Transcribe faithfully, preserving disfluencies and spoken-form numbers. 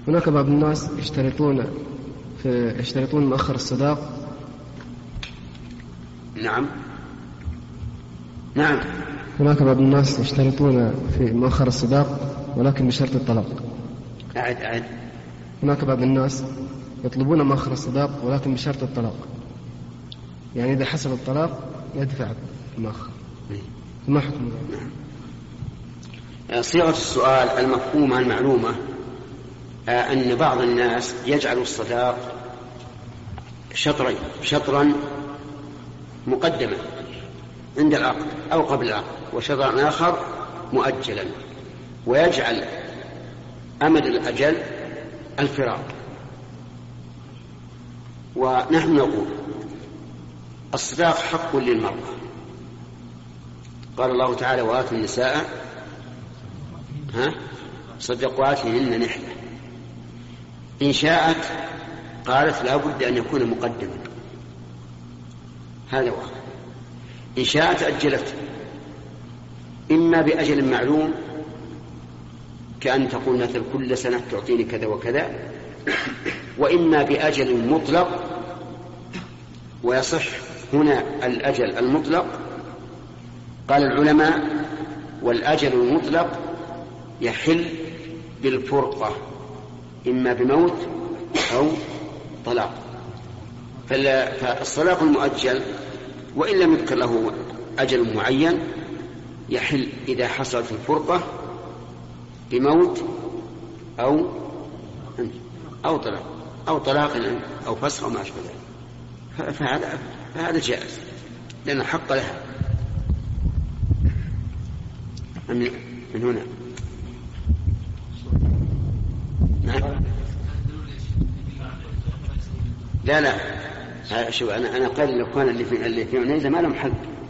هناك بعض الناس يشترطون في يشترطون مؤخر الصداق. نعم نعم هناك بعض الناس يشترطون في مؤخر الصداق ولكن بشرط الطلاق. أعد أعد هناك بعض الناس يطلبون مؤخر الصداق ولكن بشرط الطلاق، يعني إذا حصل الطلاق يدفع المؤخر. ما حكم ذلك؟ صيغة السؤال المفهومة المعلومة أن بعض الناس يجعل الصداق شطرين، شطرا مقدما عند العقد أو قبل العقد، وشطرا آخر مؤجلا، ويجعل أمد الأجل الفراق. ونحن نقول الصداق حق للمرأة، قال الله تعالى وآتوا النساء ها صدقاتهن نحلة. إن شاءت قالت لا بد أن يكون مقدما، هذا واحد. إن شاءت أجلت إما بأجل معلوم كأن تقول مثل كل سنة تعطيني كذا وكذا، وإما بأجل مطلق. ويصح هنا الأجل المطلق. قال العلماء والأجل المطلق يحل بالفرقة، إما بموت أو طلاق. فالصلاق المؤجل وإن لم يذكر له أجل معين يحل إذا حصلت الفرقة بموت أو أو طلاق أو طلاق أو فسخ أو ما أشبه ذلك، فهذا فهذا جائز لأن الحق لها. من هنا نعم. لا لا شوف أنا أنا قال لو كان اللي في اللي في عنيزة ما لهم حق